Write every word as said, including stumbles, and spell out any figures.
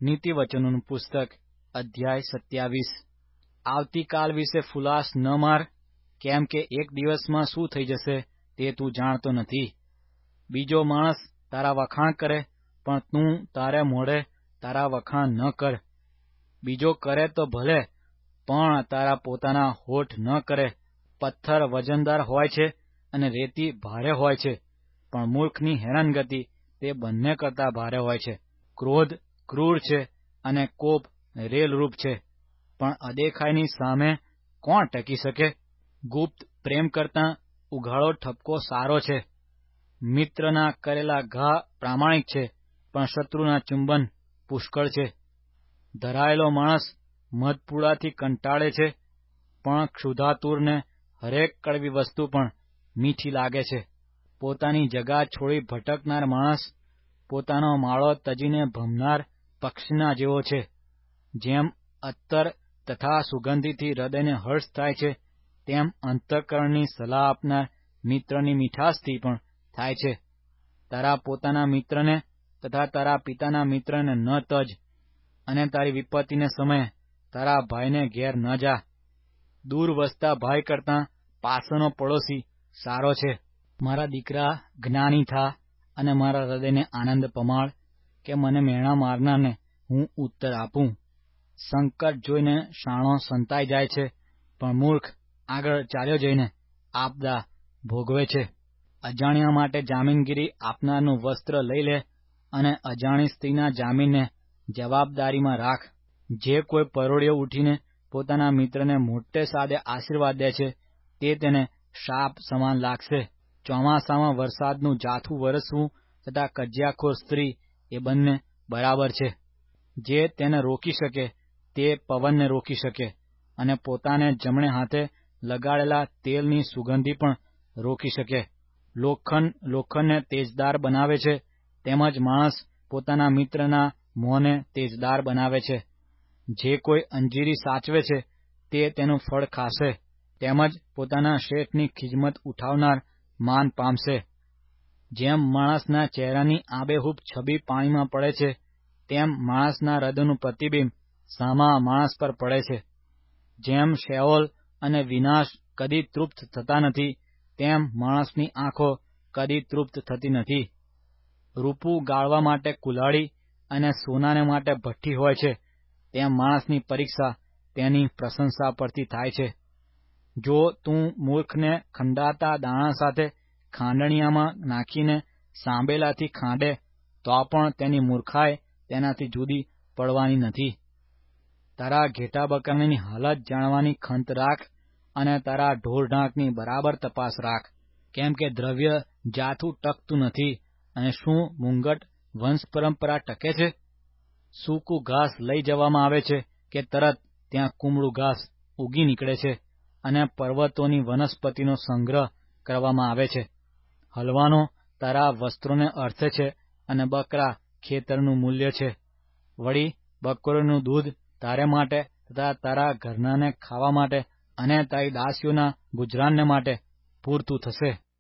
નીતિવચનોનું પુસ્તક અધ્યાય સત્યાવીસ. આવતીકાલ વિશે ફુલાસ ન માર, કેમ કે એક દિવસમાં શું થઈ જશે તે તું જાણતો નથી. બીજો માણસ તારા વખાણ કરે, પણ તું તારે મોઢે તારા વખાણ ન કર. બીજો કરે તો ભલે, પણ તારા પોતાના હોઠ ન કરે. પથ્થર વજનદાર હોય છે અને રેતી ભારે હોય છે, પણ મૂર્ખની હેરાનગતિ તે બંને કરતાં ભારે હોય છે. ક્રોધ ક્રૂર છે અને કોપ રેલરૂપ છે, પણ અદેખાઈની સામે કોણ ટકી શકે? ગુપ્ત પ્રેમ કરતાં ઉઘાડો ઠપકો સારો છે. મિત્રના કરેલા ઘા પ્રામાણિક છે, પણ શત્રુના ચુંબન પુષ્કળ છે. ધરાયેલો માણસ મધપૂડાથી કંટાળે છે, પણ ક્ષુધાતુરને હરેક કડવી વસ્તુ પણ મીઠી લાગે છે. પોતાની જગા છોડી ભટકનાર માણસ પોતાનો માળો તજીને ભમનાર પક્ષીના જેવો છે. જેમ અત્તર તથા સુગંધીથી હૃદયને હર્ષ થાય છે, તેમ અંતઃકરણની સલાહ આપનાર મિત્રની મીઠાશથી પણ થાય છે. તારા પોતાના મિત્રને તથા તારા પિતાના મિત્રને ન તજ, અને તારી વિપત્તિને સમયે તારા ભાઈને ઘેર ન જા. દૂર વસતા ભાઈ કરતાં પાસેનો પડોશી સારો છે. મારા દીકરા, જ્ઞાની થા અને મારા હૃદયને આનંદ પમાડ, કે મને મેણા મારનારને હું ઉત્તર આપું. સંકટ જોઈને શાણો સંતાઈ જાય છે, પણ મૂર્ખ આગળ ચાલ્યો જઈને આપદા ભોગવે છે. અજાણ્યા માટે જામીનગીરી આપનારનું વસ્ત્ર લઈ લે, અને અજાણી સ્ત્રીના જામીનને જવાબદારીમાં રાખ. જે કોઈ પરોળિયો ઉઠીને પોતાના મિત્રને મોટે સાદે આશીર્વાદ દે છે, તે તેને શાપ સમાન લાગશે. ચોમાસામાં વરસાદનું જાથું વરસવું તથા કજિયાખોર સ્ત્રી એ બંને બરાબર છે. જે તેને રોકી શકે તે પવનને રોકી શકે, અને પોતાને જમણે હાથે લગાડેલા તેલની સુગંધી પણ રોકી શકે. લોખંડ લોખંડને તેજદાર બનાવે છે, તેમજ માણસ પોતાના મિત્રના મોંને તેજદાર બનાવે છે. જે કોઈ અંજીરી સાચવે છે તે તેનું ફળ ખાશે, તેમજ પોતાના શેઠની ખિજમત ઉઠાવનાર માન પામશે. જેમ માણસના ચહેરાની આબેહૂબ છબી પાણીમાં પડે છે, તેમ માણસના હૃદયનું પ્રતિબિંબ સામા માણસ પર પડે છે. જેમ શેઓલ અને વિનાશ કદી તૃપ્ત થતા નથી, તેમ માણસની આંખો કદી તૃપ્ત થતી નથી. રૂપું ગાળવા માટે કુલ્હાડી અને સોનાને માટે ભઠ્ઠી હોય છે, તેમ માણસની પરીક્ષા તેની પ્રશંસા પરથી થાય છે. જો તું મૂર્ખને ખંડાતા દાણા સાથે ખાંડણીયામાં નાખીને સાંબેલાથી ખાંડે, તો પણ તેની મૂર્ખાઈ તેનાથી જુદી પડવાની નથી. તારા ઘેટા બકરાની હાલત જાણવાની ખંત રાખ, અને તારા ઢોર ઢાંકની બરાબર તપાસ રાખ. કેમ કે દ્રવ્ય જાથું ટકતું નથી, અને શું મુંગટ વંશ પરંપરા ટકે છે? સૂકું ઘાસ લઈ જવામાં આવે છે કે તરત ત્યાં કુમળું ઘાસ ઉગી નીકળે છે, અને પર્વતોની વનસ્પતિનો સંગ્રહ કરવામાં આવે છે. હલવાનો તારા વસ્ત્રોને અર્થે છે, અને બકરા ખેતરનું મૂલ્ય છે. વળી બકરીનું દૂધ તારે માટે તથા તારા ઘરનાને ખાવા માટે અને તારી દાસીઓના ગુજરાનને માટે પૂરતું થશે.